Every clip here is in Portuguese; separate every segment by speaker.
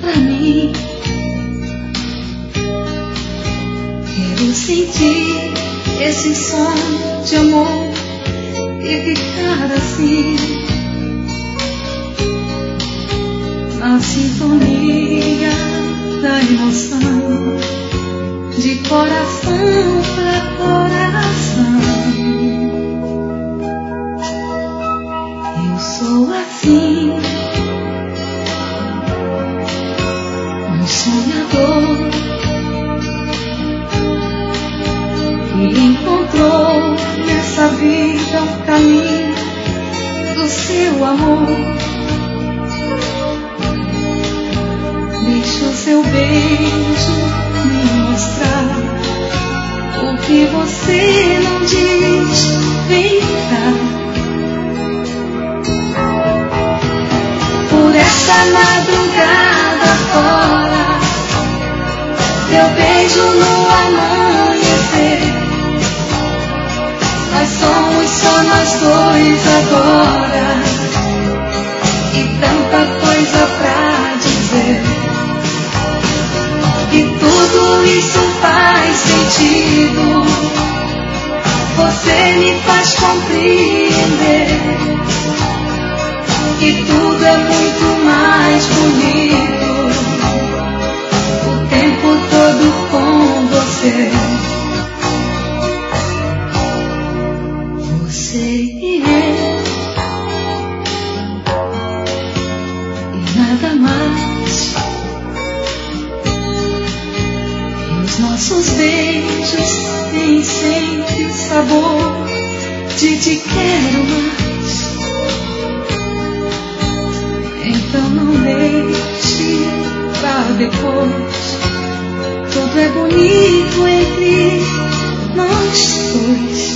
Speaker 1: pra mim. Quero sentir esse som de amor e ficar assim, na sintonia da emoção, de coração pra coração. Eu sou assim, um sonhador que encontrou nessa vida o caminho do seu amor. Deixa o seu beijo me mostrar o que você não diz. Vem cá, por essa madrugada fora, teu beijo no amanhecer. Nós somos só nós dois agora, e tanta coisa pra dizer. E tudo isso faz sentido, você me faz compreender que tudo é muito mais bonito o tempo todo com você. Você e eu, e nada mais. Os nossos beijos têm sempre sabor de te quero mais. Então não deixe pra depois, tudo é bonito entre nós dois.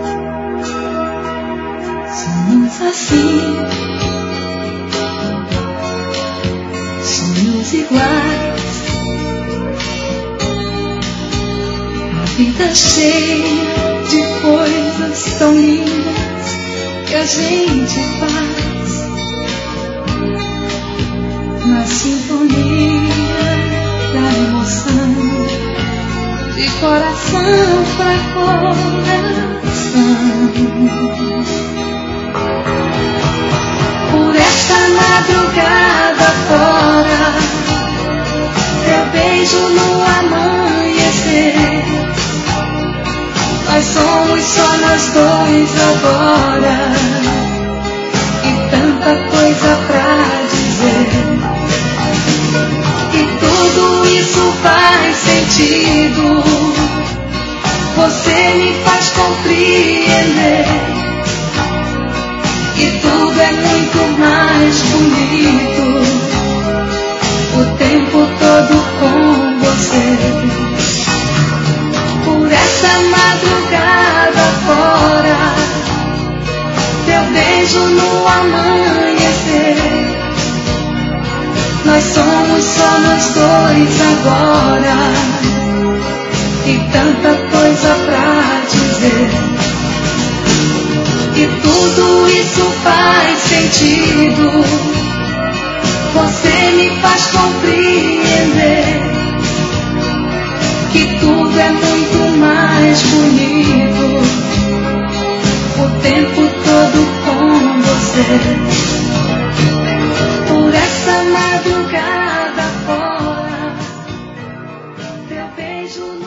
Speaker 1: Somos assim, sonhos iguais. Vida cheia de coisas tão lindas que a gente faz, na sintonia da emoção, de coração pra coração. Por esta madrugada fora, teu beijo no amanhecer. Nós somos só nós dois agora, e tanta coisa pra dizer. E tudo isso faz sentido, você me faz compreender que tudo é muito mais bonito o tempo todo com você. Por essa madrugada fora, teu beijo no amanhecer. Nós somos só nós dois agora, e tanta coisa pra dizer. E tudo isso faz sentido, você me faz compreender que tudo é muito mais bonito o tempo todo com você. Por essa madrugada fora, teu beijo no